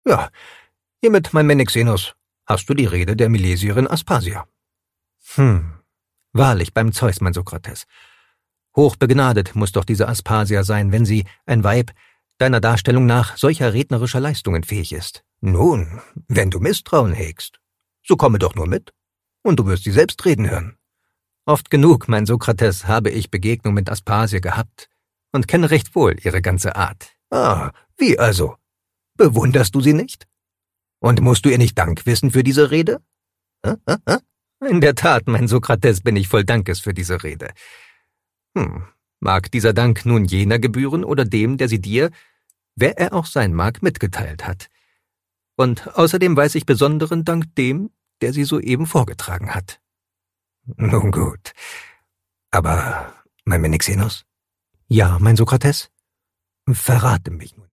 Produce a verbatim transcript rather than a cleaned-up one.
Ja, hiermit, mein Menexenus, hast du die Rede der Milesierin Aspasia. Hm, wahrlich, beim Zeus, mein Sokrates. Hochbegnadet muss doch diese Aspasia sein, wenn sie, ein Weib, deiner Darstellung nach solcher rednerischer Leistungen fähig ist. Nun, wenn du Misstrauen hegst, so komme doch nur mit, und du wirst sie selbst reden hören. Oft genug, mein Sokrates, habe ich Begegnung mit Aspasia gehabt und kenne recht wohl ihre ganze Art. Ah, wie also? Bewunderst du sie nicht? Und musst du ihr nicht Dank wissen für diese Rede? Hä, hä, hä? In der Tat, mein Sokrates, bin ich voll Dankes für diese Rede. Hm, mag dieser Dank nun jener gebühren oder dem, der sie dir, wer er auch sein mag, mitgeteilt hat. Und außerdem weiß ich besonderen Dank dem, der sie soeben vorgetragen hat. Nun gut. Aber, mein Menexenus? Ja, mein Sokrates? Verrate mich nun.